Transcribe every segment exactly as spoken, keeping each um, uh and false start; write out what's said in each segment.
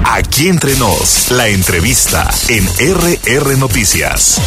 Aquí Entre Nos, la entrevista en R R Noticias.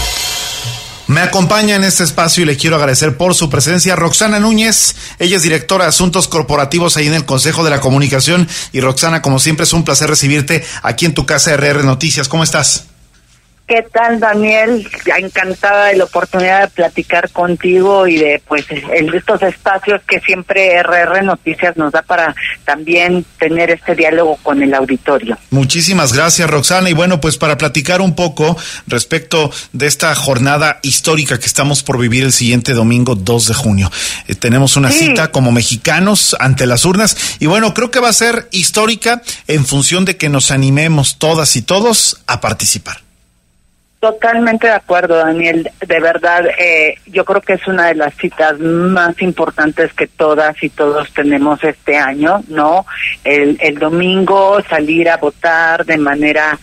Me acompaña en este espacio y le quiero agradecer por su presencia Roxana Núñez. Ella es directora de Asuntos Corporativos ahí en el Consejo de la Comunicación. Y Roxana, como siempre, es un placer recibirte aquí en tu casa R R Noticias. ¿Cómo estás? ¿Qué tal, Daniel? Encantada de la oportunidad de platicar contigo y de pues en estos espacios que siempre R R Noticias nos da para también tener este diálogo con el auditorio. Muchísimas gracias, Roxana. Y bueno, pues para platicar un poco respecto de esta jornada histórica que estamos por vivir el siguiente domingo dos de junio. Eh, tenemos una sí. cita como mexicanos ante las urnas y bueno, creo que va a ser histórica en función de que nos animemos todas y todos a participar. Totalmente de acuerdo, Daniel. De verdad, eh, yo creo que es una de las citas más importantes que todas y todos tenemos este año, ¿no? El, el domingo salir a votar de manera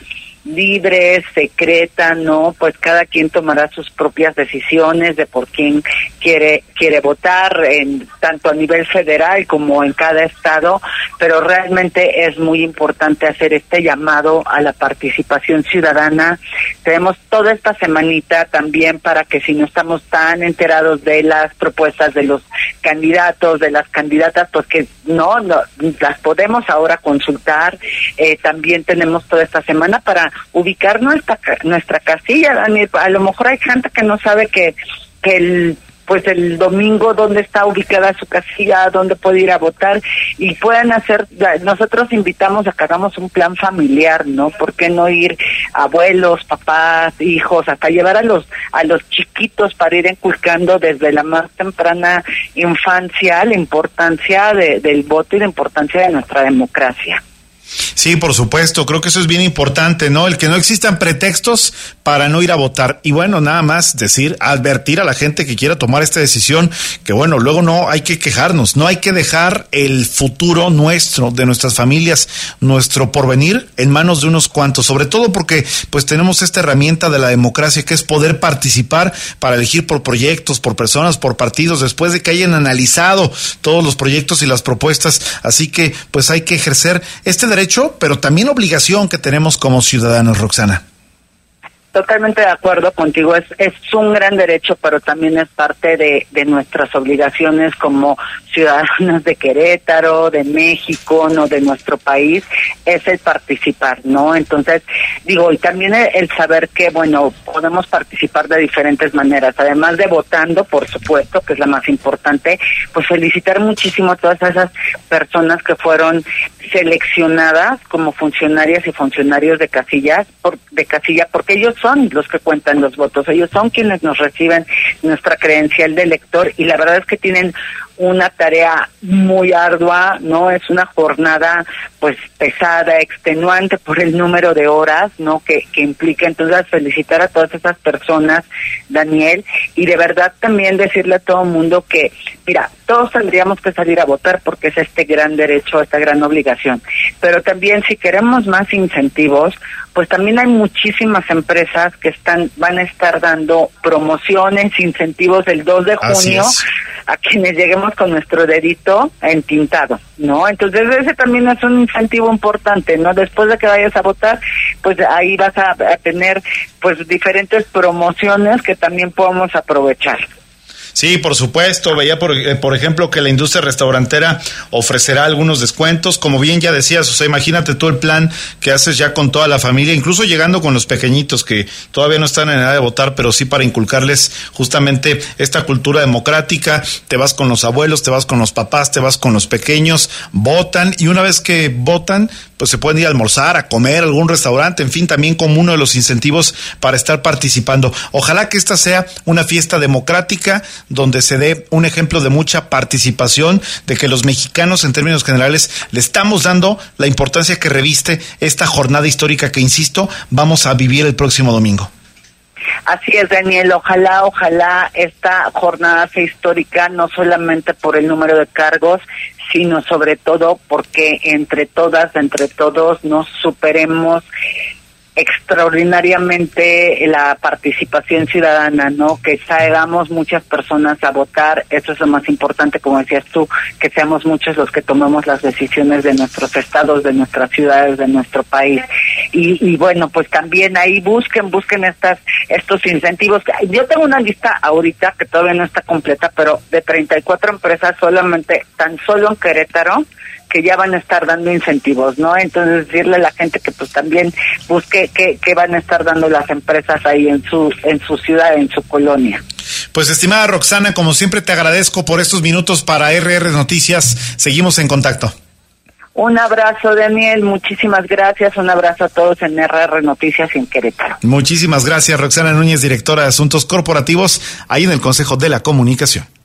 libre, secreta, ¿no? Pues cada quien tomará sus propias decisiones de por quién quiere quiere votar, en tanto a nivel federal como en cada estado, pero realmente es muy importante hacer este llamado a la participación ciudadana. Tenemos toda esta semanita también para que si no estamos tan enterados de las propuestas de los candidatos, de las candidatas, pues que no, no las podemos ahora consultar. Eh, también tenemos toda esta semana para ubicar nuestra nuestra casilla, Daniel. A lo mejor hay gente que no sabe que que el pues el domingo dónde está ubicada su casilla, dónde puede ir a votar y puedan hacer, nosotros invitamos a que hagamos un plan familiar, ¿no? ¿Por qué no ir abuelos, papás, hijos, hasta llevar a los a los chiquitos para ir inculcando desde la más temprana infancia la importancia de, del voto y la importancia de nuestra democracia? Sí, por supuesto, creo que eso es bien importante, ¿no? El que no existan pretextos para no ir a votar. Y bueno, nada más decir, advertir a la gente que quiera tomar esta decisión, que bueno, luego no hay que quejarnos, no hay que dejar el futuro nuestro, de nuestras familias, nuestro porvenir en manos de unos cuantos, sobre todo porque pues tenemos esta herramienta de la democracia que es poder participar para elegir por proyectos, por personas, por partidos, después de que hayan analizado todos los proyectos y las propuestas. Así que pues hay que ejercer este derecho derecho, pero también obligación que tenemos como ciudadanos, Roxana. Totalmente de acuerdo contigo, es es un gran derecho, pero también es parte de, de nuestras obligaciones como ciudadanos de Querétaro, de México, no de nuestro país, es el participar, ¿no? Entonces, digo, y también el, el saber que, bueno, podemos participar de diferentes maneras, además de votando, por supuesto, que es la más importante, pues felicitar muchísimo a todas esas personas que fueron seleccionadas como funcionarias y funcionarios de casillas, por, de casilla, porque ellos son los que cuentan los votos, ellos son quienes nos reciben nuestra credencial de elector y la verdad es que tienen una tarea muy ardua, ¿no? Es una jornada pues pesada, extenuante por el número de horas, ¿no? Que, que implica. Entonces felicitar a todas esas personas, Daniel, y de verdad también decirle a todo el mundo que, mira, todos tendríamos que salir a votar porque es este gran derecho, esta gran obligación, pero también si queremos más incentivos, pues también hay muchísimas empresas que están van a estar dando promociones, incentivos el dos de junio a quienes lleguemos con nuestro dedito entintado, ¿no? Entonces ese también es un incentivo importante, ¿no? Después de que vayas a votar, pues ahí vas a, a tener pues diferentes promociones que también podemos aprovechar. Sí, por supuesto. Veía, por, eh, por ejemplo, que la industria restaurantera ofrecerá algunos descuentos. Como bien ya decías, o sea, imagínate tú el plan que haces ya con toda la familia, incluso llegando con los pequeñitos que todavía no están en edad de votar, pero sí para inculcarles justamente esta cultura democrática. Te vas con los abuelos, te vas con los papás, te vas con los pequeños, votan y una vez que votan, pues se pueden ir a almorzar, a comer a algún restaurante, en fin, también como uno de los incentivos para estar participando. Ojalá que esta sea una fiesta democrática donde se dé un ejemplo de mucha participación, de que los mexicanos en términos generales le estamos dando la importancia que reviste esta jornada histórica que, insisto, vamos a vivir el próximo domingo. Así es, Daniel, ojalá, ojalá esta jornada sea histórica, no solamente por el número de cargos, sino sobre todo porque entre todas, entre todos nos superemos extraordinariamente la participación ciudadana, ¿no? Que salgamos muchas personas a votar, eso es lo más importante, como decías tú, que seamos muchos los que tomemos las decisiones de nuestros estados, de nuestras ciudades, de nuestro país. Y, y bueno, pues también ahí busquen, busquen estas estos incentivos. Yo tengo una lista ahorita que todavía no está completa, pero de treinta y cuatro empresas solamente, tan solo en Querétaro, que ya van a estar dando incentivos, ¿no? Entonces decirle a la gente que pues también busque qué qué van a estar dando las empresas ahí en su en su ciudad, en su colonia. Pues estimada Roxana, como siempre te agradezco por estos minutos para R R Noticias. Seguimos en contacto. Un abrazo, Daniel, muchísimas gracias, un abrazo a todos en R R Noticias en Querétaro. Muchísimas gracias, Roxana Núñez, directora de Asuntos Corporativos, ahí en el Consejo de la Comunicación.